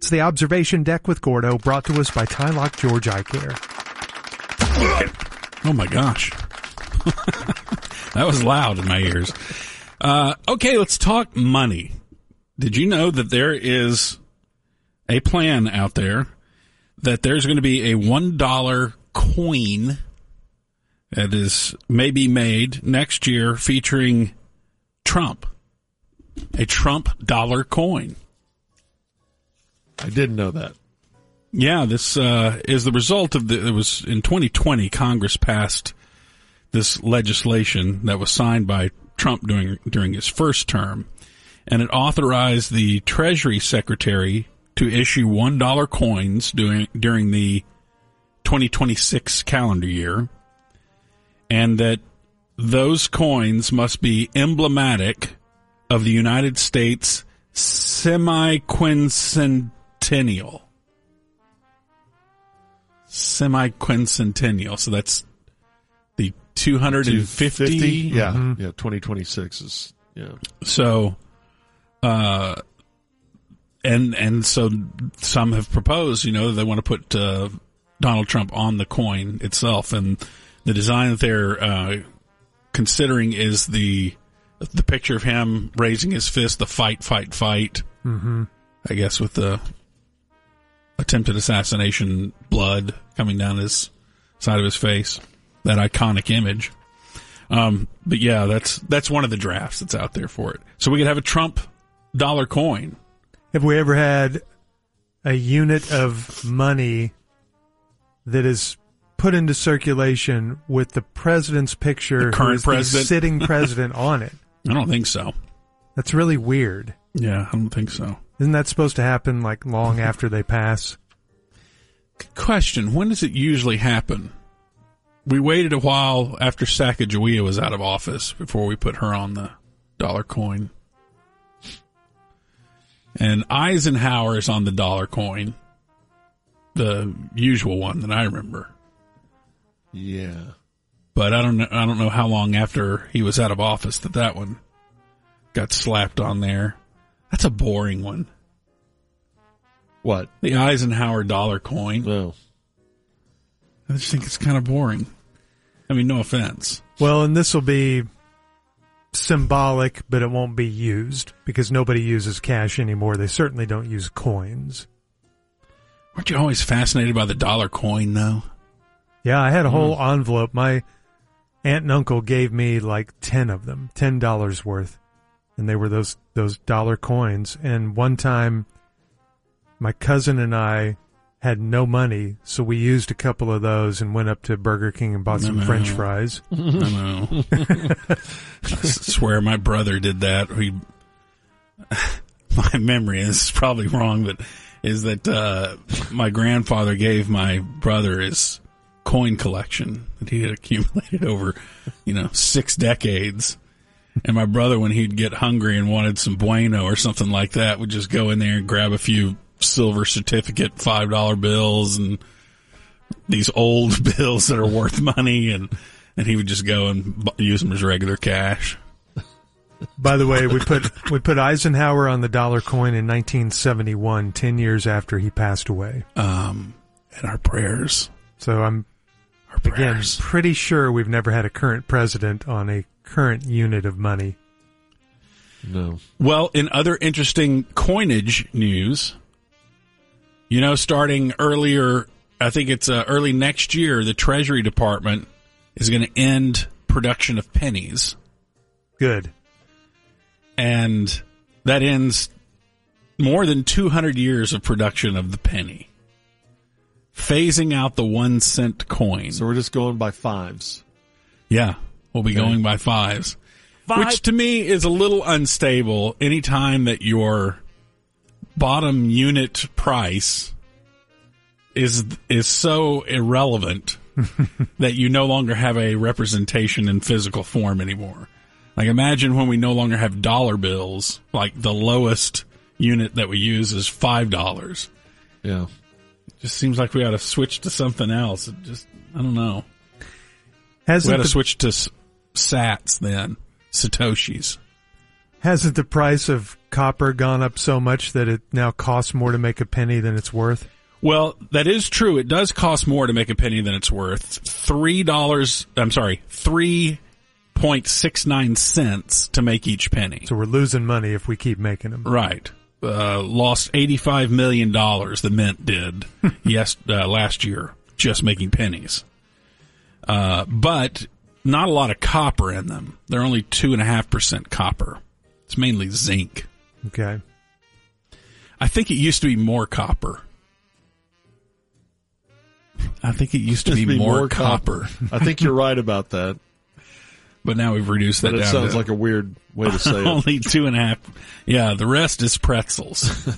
It's the Observation Deck with Gordo, brought to us by Tylock George Eye Care. Oh my gosh. That was loud in my ears. Okay, let's talk money. Did you know that there is a plan out there that there's going to be a $1 coin that is maybe made next year featuring Trump? A Trump dollar coin. I didn't know that. Yeah, this is the result of it was in 2020, Congress passed this legislation that was signed by Trump during his first term, and it authorized the Treasury Secretary to issue $1 coins during the 2026 calendar year, and that those coins must be emblematic of the United States semi-quincentennial. Semi-quincentennial. So that's the 250? Yeah. Mm-hmm. Yeah. 2026 is, yeah. So, and so some have proposed, they want to put, Donald Trump on the coin itself. And the design that they're, considering is the picture of him raising his fist, the fight. Mm-hmm. I guess with the attempted assassination blood coming down his side of his face, that iconic image. But yeah, that's one of the drafts that's out there for it. So we could have a Trump dollar coin. Have we ever had a unit of money that is put into circulation with the president's picture, the current who is president, the sitting president on it? I don't think so. That's really weird. Yeah, I don't think so. Isn't that supposed to happen like long after they pass? Good question. When does it usually happen? We waited a while after Sacagawea was out of office before we put her on the dollar coin. And Eisenhower is on the dollar coin. The usual one that I remember. Yeah. But I don't know how long after he was out of office that one got slapped on there. That's a boring one. What? The Eisenhower dollar coin. No. I just think it's kind of boring. I mean, no offense. Well, and this will be symbolic, but it won't be used because nobody uses cash anymore. They certainly don't use coins. Weren't you always fascinated by the dollar coin, though? Yeah, I had a whole envelope. My aunt and uncle gave me like 10 of them, $10 worth. And they were those dollar coins. And one time, my cousin and I had no money, so we used a couple of those and went up to Burger King and bought some French fries. I know. I swear my brother did that. My memory, and this is probably wrong, but is that my grandfather gave my brother his coin collection that he had accumulated over, 6 decades. And my brother, when he'd get hungry and wanted some Bueno or something like that, would just go in there and grab a few silver certificate $5 bills and these old bills that are worth money, and he would just go and use them as regular cash. By the way, we put Eisenhower on the dollar coin in 1971, 10 years after he passed away. And our prayers. So I'm again pretty sure we've never had a current president on a current unit of money. No. Well, in other interesting coinage news, starting earlier, I think it's early next year, the Treasury Department is going to end production of pennies. Good. And that ends more than 200 years of production of the penny. Phasing out the 1 cent coin. So we're just going by fives. Yeah, we'll be going by fives. Which to me is a little unstable anytime that your bottom unit price is so irrelevant that you no longer have a representation in physical form anymore. Like imagine when we no longer have dollar bills, like the lowest unit that we use is $5. Yeah. It just seems like we ought to switch to something else. I don't know. We ought to switch to sats then. Satoshis. Hasn't the price of copper gone up so much that it now costs more to make a penny than it's worth? Well, that is true. It does cost more to make a penny than it's worth. $3.69 to make each penny. So we're losing money if we keep making them. Right. Lost $85 million, the Mint did, last year, just making pennies. But not a lot of copper in them. They're only 2.5% copper. It's mainly zinc. Okay. I think it used to be more copper. I think it used to be more copper. I think you're right about that. But now we've reduced that But it down sounds to like a weird way to say it. only 2.5. Yeah, the rest is pretzels.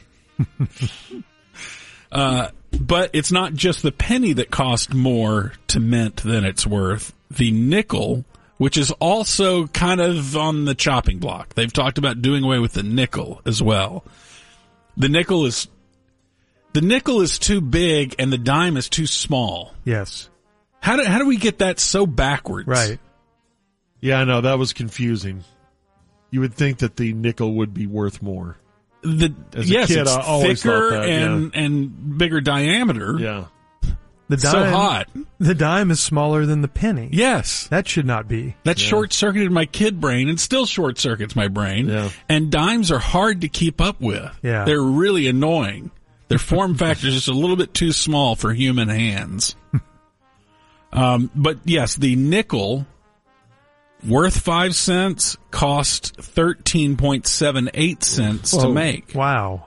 But it's not just the penny that cost more to mint than it's worth. The nickel, which is also kind of on the chopping block. They've talked about doing away with the nickel as well. The nickel is too big and the dime is too small. Yes. How do we get that so backwards? Right. Yeah, I know. That was confusing. You would think that the nickel would be worth more. As a kid, it's I always thicker thought that, and bigger diameter. Yeah. The dime, So hot. The dime is smaller than the penny. Yes. That should not be. That short-circuited my kid brain and still short-circuits my brain. Yeah. And dimes are hard to keep up with. Yeah. They're really annoying. Their form factor is just a little bit too small for human hands. But yes, the nickel, worth 5 cents, cost 13.78 cents to make. Wow.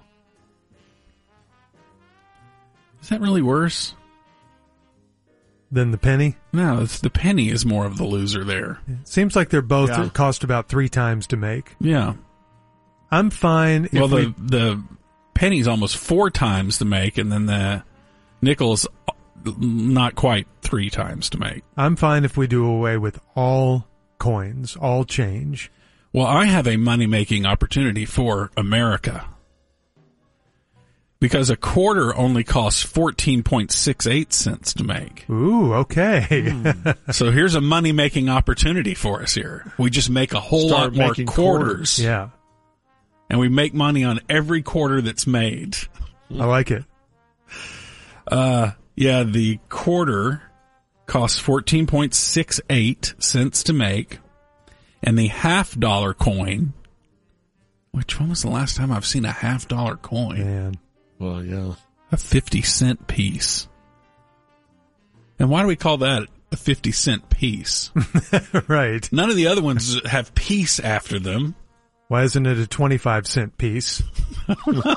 Is that really worse? Than the penny? No, the penny is more of the loser there. Seems like they're both Yeah. cost about 3 times to make. Yeah. I'm fine if Well, we... the penny's almost 4 times to make, and then the nickel's not quite 3 times to make. I'm fine if we do away with all coins, all change. Well, I have a money-making opportunity for America. Because a quarter only costs 14.68 cents to make. Ooh, okay. So here's a money-making opportunity for us here. We just make a whole Start lot more making quarters. Yeah, And we make money on every quarter that's made. I like it. Yeah, the quarter costs 14.68 cents to make. And the $half coin, which when was the last time I've seen a $half coin? Man. Well, yeah. A 50-cent piece. And why do we call that a 50-cent piece? Right. None of the other ones have piece after them. Why isn't it a 25-cent piece? No.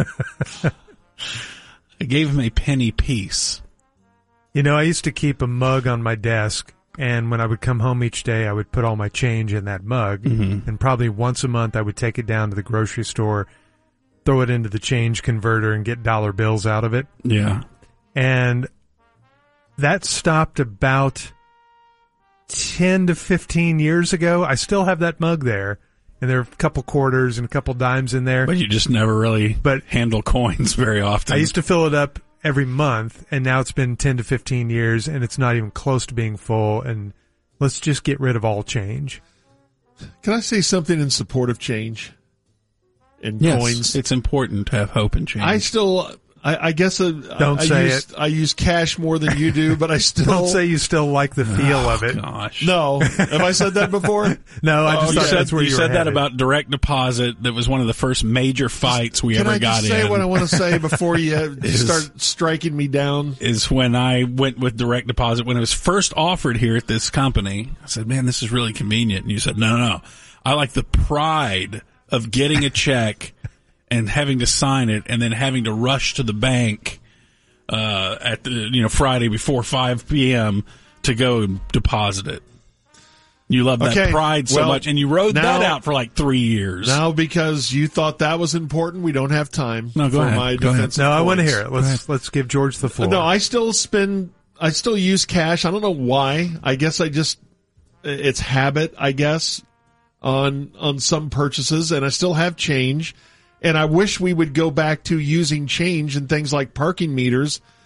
I gave him a penny piece. You know, I used to keep a mug on my desk, and when I would come home each day, I would put all my change in that mug, and probably once a month I would take it down to the grocery store, throw it into the change converter, and get dollar bills out of it. Yeah. And that stopped about 10 to 15 years ago. I still have that mug there, and there are a couple quarters and a couple dimes in there. But you just never really handle coins very often. I used to fill it up every month, and now it's been 10 to 15 years, and it's not even close to being full, and let's just get rid of all change. Can I say something in support of change and Yes, coins? it's important to have hope and change. I guess I use cash more than you do, but I still Don't say you still like the feel of it. Gosh. No, have I said that before? No, I just thought that's where you said were that headed. about direct deposit. That was one of the first major fights we ever got in. Can I just say what I want to say before you start striking me down? Is when I went with direct deposit when it was first offered here at this company. I said, "Man, this is really convenient." And you said, "No. I like the pride of getting a check and having to sign it, and then having to rush to the bank at the Friday before 5 p.m. to go deposit it." You love that pride so much, and you rode that out for like 3 years. Now, because you thought that was important, we don't have time No, go for ahead. my Go ahead. defensive No, I want to points. hear it. Let's give George the floor. No, I still use cash. I don't know why. I guess it's habit, I guess, on some purchases, and I still have change. And I wish we would go back to using change in things like parking meters,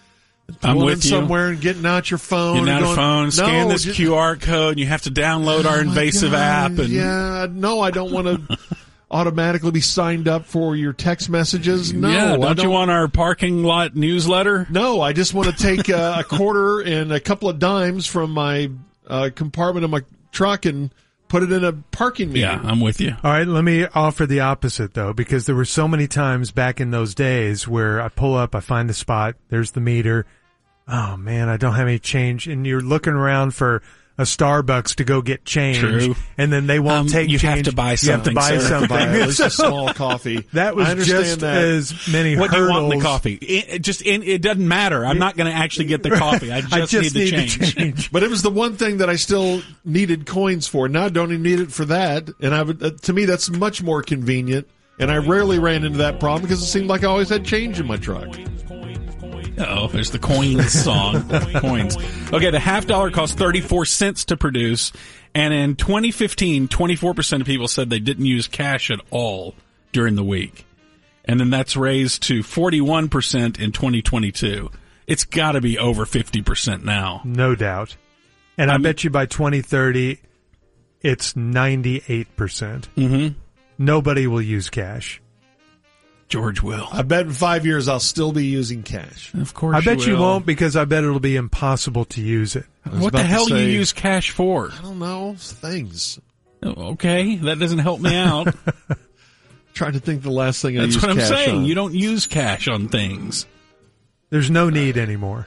I'm Pulling with you. somewhere and getting out your phone. Getting out and a going, phone, scan "No, this just- QR code, and you have to download our Oh my invasive God, app. And yeah, no, I don't want to automatically be signed up for your text messages. No, yeah, I don't you want our parking lot newsletter? No, I just want to take a quarter and a couple of dimes from my compartment of my truck and put it in a parking meter. Yeah, I'm with you. All right, let me offer the opposite, though, because there were so many times back in those days where I pull up, I find the spot, there's the meter. Oh, man, I don't have any change. And you're looking around for a Starbucks to go get change. True. And then they won't take you change. have to buy You have to something, buy sir. something. Buy at least a small coffee. That was I understand just that. as many What do you hurdles. want in the coffee? It doesn't matter. I'm not going to actually get the coffee. I just need the change. But it was the one thing that I still needed coins for. Now I don't even need it for that. And I would, to me, that's much more convenient. And I rarely ran into that problem because it seemed like I always had change in my truck. Oh, there's the coins song. Coins. Okay, the $half cost 34 cents to produce. And in 2015, 24% of people said they didn't use cash at all during the week. And then that's raised to 41% in 2022. It's got to be over 50% now. No doubt. And I bet you by 2030, it's 98%. Mm-hmm. Nobody will use cash. George will. I bet in 5 years I'll still be using cash. Of course I bet you will. won't because I bet it'll be impossible to use it. What the hell do you use cash for? I don't know. Things. Oh, okay, that doesn't help me out. Trying to think the last thing I That's used what I'm cash saying. on. You don't use cash on things. There's no need anymore.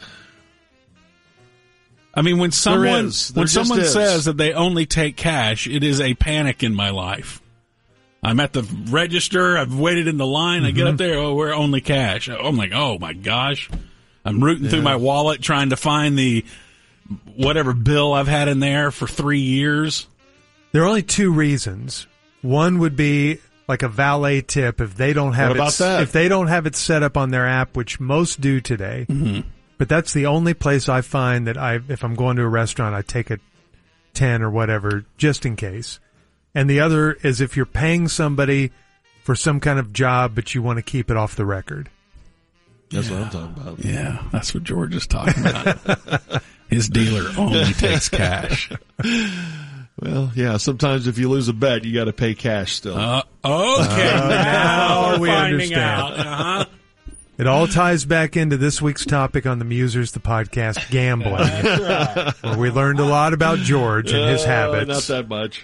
I mean, when someone is. There when just someone is. says that they only take cash, it is a panic in my life. I'm at the register. I've waited in the line. I get up there. Oh, we're only cash. I'm like, oh my gosh. I'm rooting through my wallet trying to find the whatever bill I've had in there for 3 years. There are only two reasons. One would be like a valet tip if they don't have What about that? if they don't have it set up on their app, which most do today. Mm-hmm. But that's the only place I find that if I'm going to a restaurant, I take a 10 or whatever just in case. And the other is if you're paying somebody for some kind of job, but you want to keep it off the record. That's what I'm talking about. Yeah, that's what George is talking about. His dealer only takes cash. Well, yeah, sometimes if you lose a bet, you got to pay cash still. Okay, now we we're finding understand. out. Uh-huh. It all ties back into this week's topic on the Musers, the podcast, gambling, where we learned a lot about George and his habits. Not that much.